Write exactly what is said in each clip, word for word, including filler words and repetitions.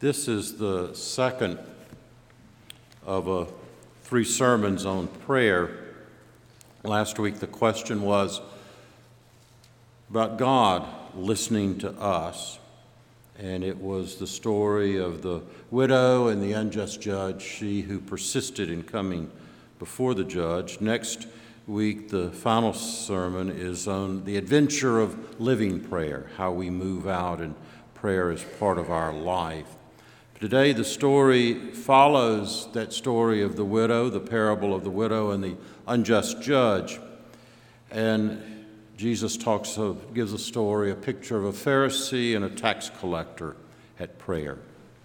This is the second of uh, three sermons on prayer. Last week the question was about God listening to us, and it was the story of the widow and the unjust judge, she who persisted in coming before the judge. Next week the final sermon is on the adventure of living prayer, how we move out in prayer as part of our life. Today, the story follows that story of the widow, the parable of the widow and the unjust judge. And Jesus talks of, gives a story, a picture of a Pharisee and a tax collector at prayer.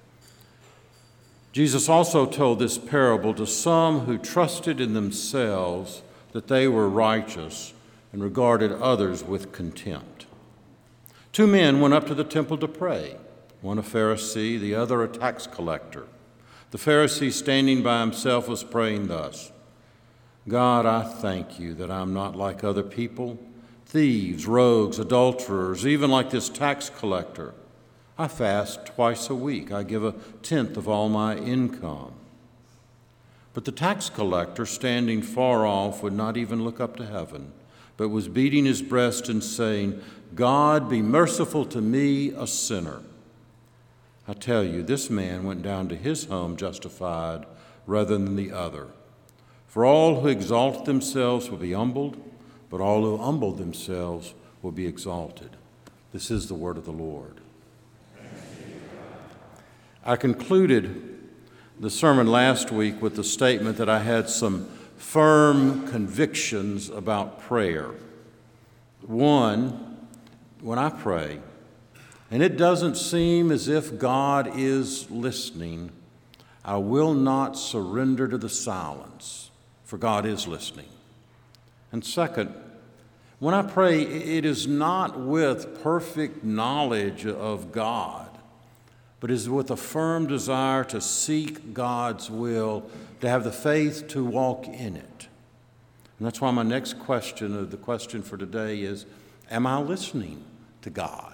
Jesus also told this parable to some who trusted in themselves that they were righteous and regarded others with contempt. Two men went up to the temple to pray. One a Pharisee, the other a tax collector. The Pharisee, standing by himself, was praying thus: God, I thank you that I'm not like other people, thieves, rogues, adulterers, even like this tax collector. I fast twice a week. I give a tenth of all my income. But the tax collector, standing far off, would not even look up to heaven, but was beating his breast and saying, God, be merciful to me, a sinner. I tell you, this man went down to his home justified rather than the other. For all who exalt themselves will be humbled, but all who humble themselves will be exalted. This is the word of the Lord. I concluded the sermon last week with the statement that I had some firm convictions about prayer. One, when I pray, and it doesn't seem as if God is listening, I will not surrender to the silence, for God is listening. And second, when I pray, it is not with perfect knowledge of God, but is with a firm desire to seek God's will, to have the faith to walk in it. And that's why my next question, or the question for today, is, am I listening to God?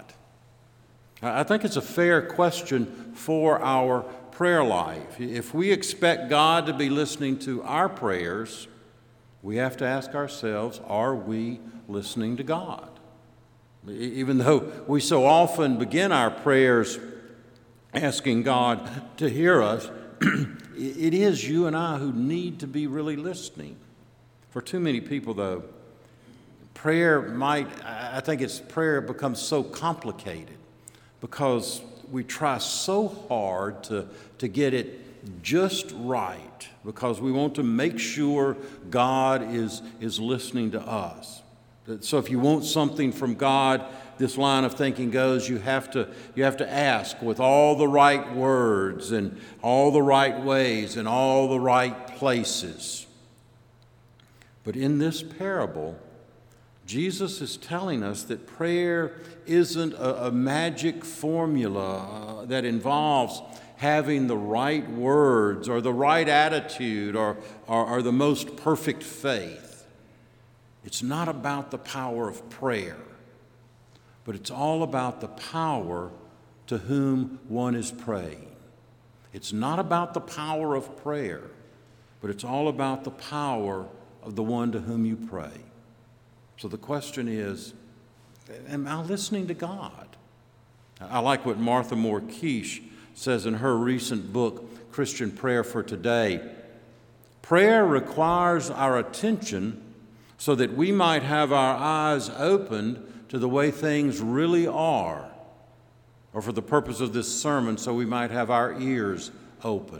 I think it's a fair question for our prayer life. If we expect God to be listening to our prayers, we have to ask ourselves, are we listening to God? Even though we so often begin our prayers asking God to hear us, it is you and I who need to be really listening. For too many people, though, prayer might, I think it's prayer becomes so complicated, because we try so hard to, to get it just right, because we want to make sure God is, is listening to us. So if you want something from God, this line of thinking goes, you have to, you have to ask with all the right words and all the right ways and all the right places. But in this parable, Jesus is telling us that prayer isn't a, a magic formula uh, that involves having the right words or the right attitude or, or, or the most perfect faith. It's not about the power of prayer, but it's all about the power to whom one is praying. It's not about the power of prayer, but it's all about the power of the one to whom you pray. So the question is, am I listening to God? I like what Martha Moore Keish says in her recent book, Christian Prayer for Today. Prayer requires our attention so that we might have our eyes opened to the way things really are, or for the purpose of this sermon, so we might have our ears open.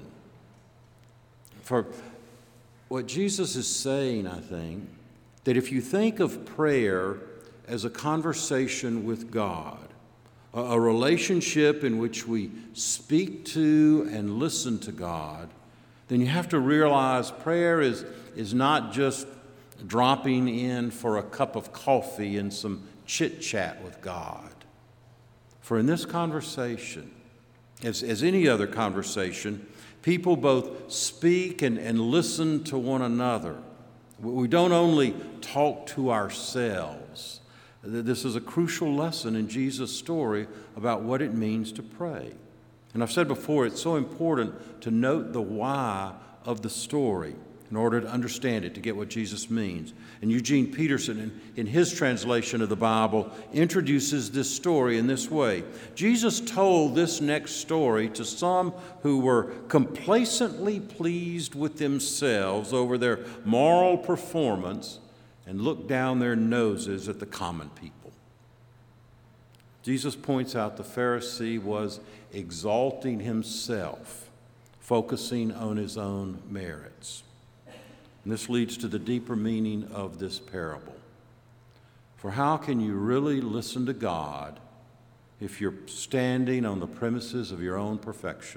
For what Jesus is saying, I think, that if you think of prayer as a conversation with God, a relationship in which we speak to and listen to God, then you have to realize prayer is, is not just dropping in for a cup of coffee and some chit-chat with God. For in this conversation, as, as any other conversation, people both speak and, and listen to one another. We don't only talk to ourselves. This is a crucial lesson in Jesus' story about what it means to pray. And I've said before, it's so important to note the why of the story in order to understand it, to get what Jesus means. And Eugene Peterson, in, in his translation of the Bible, introduces this story in this way. Jesus told this next story to some who were complacently pleased with themselves over their moral performance and looked down their noses at the common people. Jesus points out the Pharisee was exalting himself, focusing on his own merits. And this leads to the deeper meaning of this parable. For how can you really listen to God if you're standing on the premises of your own perfection?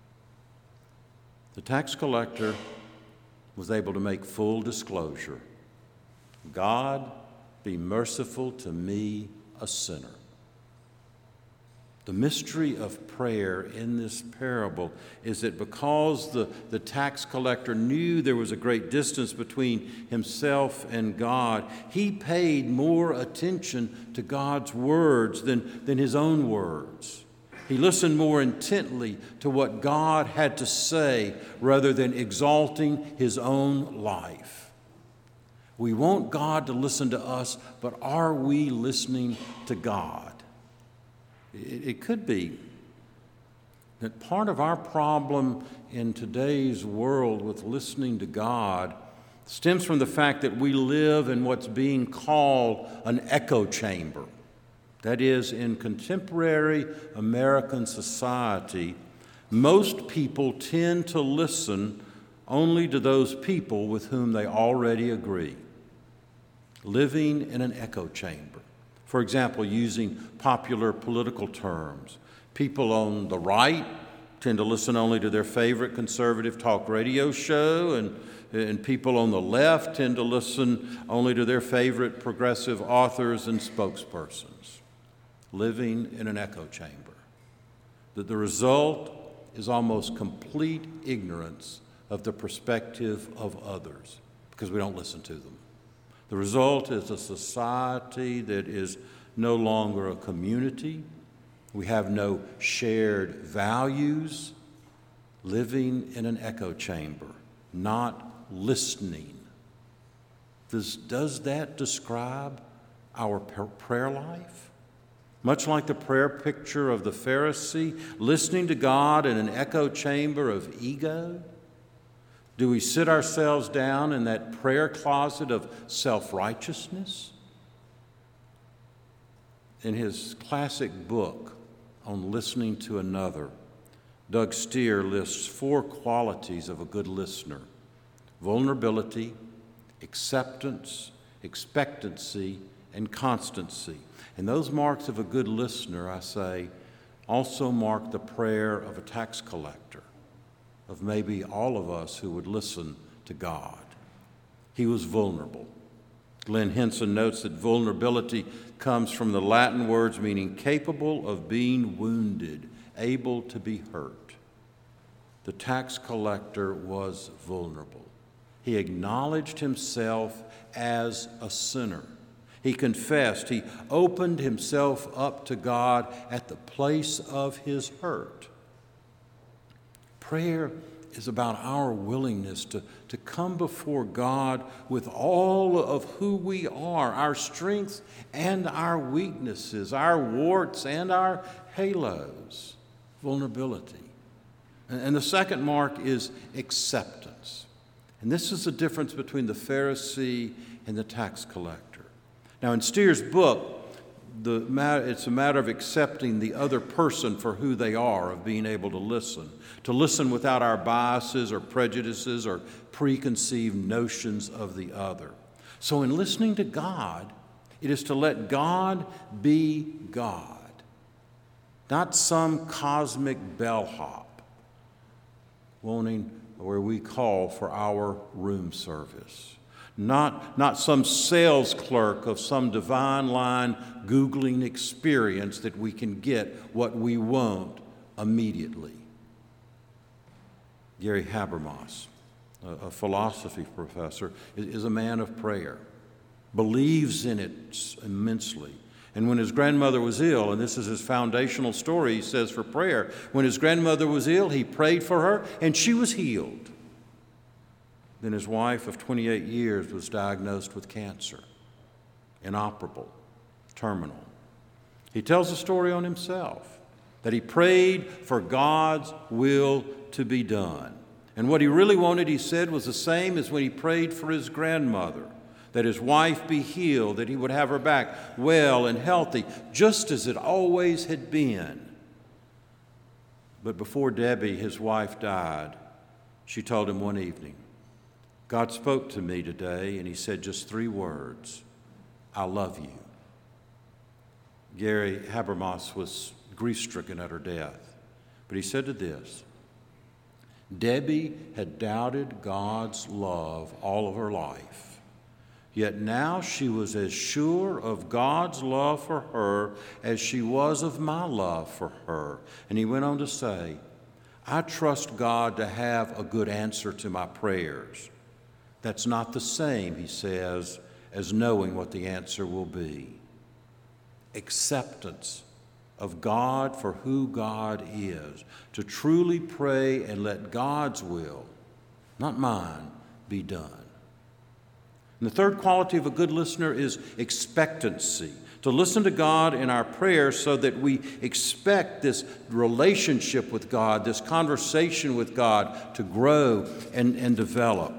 The tax collector was able to make full disclosure. God, be merciful to me, a sinner. The mystery of prayer in this parable is that because the, the tax collector knew there was a great distance between himself and God, he paid more attention to God's words than, than his own words. He listened more intently to what God had to say rather than exalting his own life. We want God to listen to us, but are we listening to God? It could be that part of our problem in today's world with listening to God stems from the fact that we live in what's being called an echo chamber. That is, in contemporary American society, most people tend to listen only to those people with whom they already agree, living in an echo chamber. For example, using popular political terms, people on the right tend to listen only to their favorite conservative talk radio show, and, and people on the left tend to listen only to their favorite progressive authors and spokespersons, living in an echo chamber. That the result is almost complete ignorance of the perspective of others because we don't listen to them. The result is a society that is no longer a community. We have no shared values, living in an echo chamber, not listening. Does, does that describe our prayer life? Much like the prayer picture of the Pharisee, listening to God in an echo chamber of ego? Do we sit ourselves down in that prayer closet of self-righteousness? In his classic book on listening to another, Doug Steer lists four qualities of a good listener: vulnerability, acceptance, expectancy, and constancy. And those marks of a good listener, I say, also mark the prayer of a tax collector, of maybe all of us who would listen to God. He was vulnerable. Glenn Henson notes that vulnerability comes from the Latin words meaning capable of being wounded, able to be hurt. The tax collector was vulnerable. He acknowledged himself as a sinner. He confessed. He opened himself up to God at the place of his hurt. Prayer is about our willingness to, to come before God with all of who we are, our strengths and our weaknesses, our warts and our halos, vulnerability. And, and the second mark is acceptance. And this is the difference between the Pharisee and the tax collector. Now, in Steer's book, The matter, it's a matter of accepting the other person for who they are, of being able to listen, to listen without our biases or prejudices or preconceived notions of the other. So in listening to God, it is to let God be God, not some cosmic bellhop wanting where we call for our room service. Not, not some sales clerk of some divine line Googling experience that we can get what we want immediately. Gary Habermas, a, a philosophy professor, is, is a man of prayer, believes in it immensely, And when his grandmother was ill, and this is his foundational story, he says, for prayer, when his grandmother was ill, he prayed for her, and she was healed. Then his wife of twenty-eight years was diagnosed with cancer, inoperable, terminal. He tells a story on himself, that he prayed for God's will to be done. And what he really wanted, he said, was the same as when he prayed for his grandmother, that his wife be healed, that he would have her back well and healthy, just as it always had been. But before Debbie, his wife, died, she told him one evening, God spoke to me today, and he said just three words, I love you. Gary Habermas was grief-stricken at her death, but he said to this, Debbie had doubted God's love all of her life, yet now she was as sure of God's love for her as she was of my love for her. And he went on to say, I trust God to have a good answer to my prayers. That's not the same, he says, as knowing what the answer will be. Acceptance of God for who God is, to truly pray and let God's will, not mine, be done. And the third quality of a good listener is expectancy, to listen to God in our prayers so that we expect this relationship with God, this conversation with God to grow and, and develop.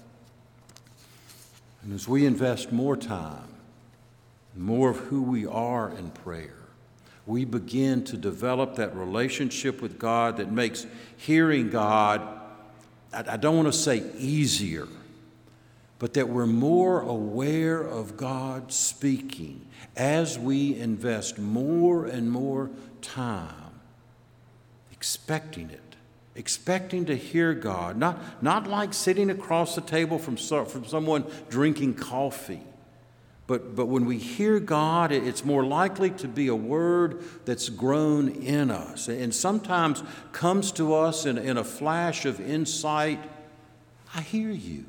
And as we invest more time, more of who we are in prayer, we begin to develop that relationship with God that makes hearing God, I, I don't want to say easier, but that we're more aware of God speaking as we invest more and more time expecting it, expecting to hear God, not, not like sitting across the table from, so, from someone drinking coffee. But, but when we hear God, it's more likely to be a word that's grown in us and sometimes comes to us in, in a flash of insight. I hear you.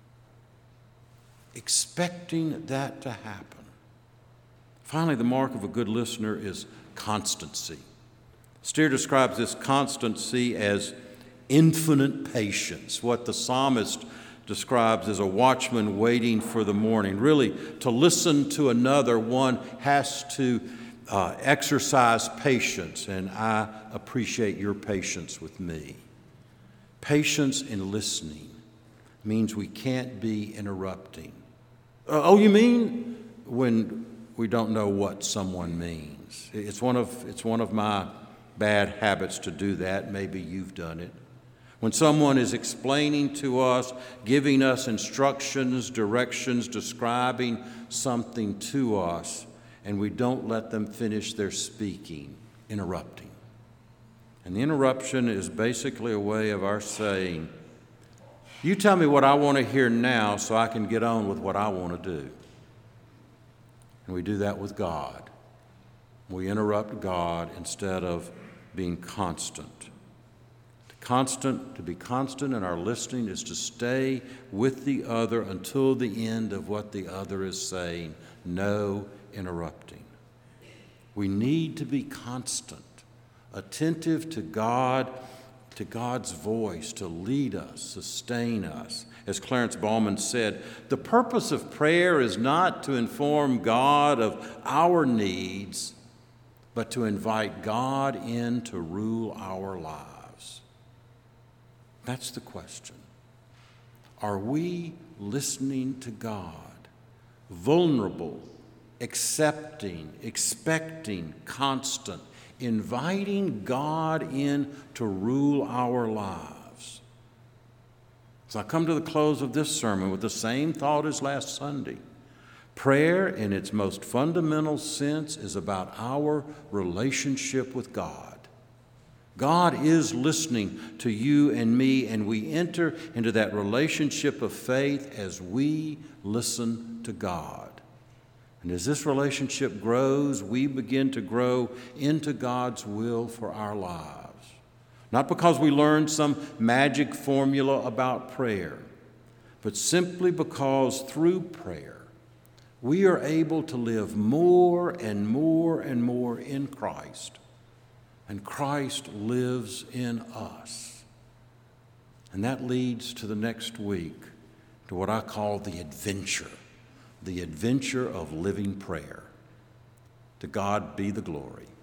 Expecting that to happen. Finally, the mark of a good listener is constancy. Steer describes this constancy as infinite patience, what the psalmist describes as a watchman waiting for the morning. Really, to listen to another, one has to uh, exercise patience, and I appreciate your patience with me. Patience in listening means we can't be interrupting. Uh, oh, you mean? When we don't know what someone means. It's one of, it's one of my bad habits to do that. Maybe you've done it. When someone is explaining to us, giving us instructions, directions, describing something to us, and we don't let them finish their speaking, interrupting. And the interruption is basically a way of our saying, you tell me what I want to hear now so I can get on with what I want to do. And we do that with God. We interrupt God instead of being constant. Constant, to be constant in our listening is to stay with the other until the end of what the other is saying. No interrupting. We need to be constant, attentive to God, to God's voice, to lead us, sustain us. As Clarence Ballman said, the purpose of prayer is not to inform God of our needs, but to invite God in to rule our lives. That's the question. Are we listening to God? Vulnerable, accepting, expecting, constant, inviting God in to rule our lives. So I come to the close of this sermon with the same thought as last Sunday. Prayer, in its most fundamental sense, is about our relationship with God. God is listening to you and me, and we enter into that relationship of faith as we listen to God. And as this relationship grows, we begin to grow into God's will for our lives. Not because we learned some magic formula about prayer, but simply because through prayer, we are able to live more and more and more in Christ, and Christ lives in us. And that leads to the next week, to what I call the adventure, the adventure of living prayer. To God be the glory.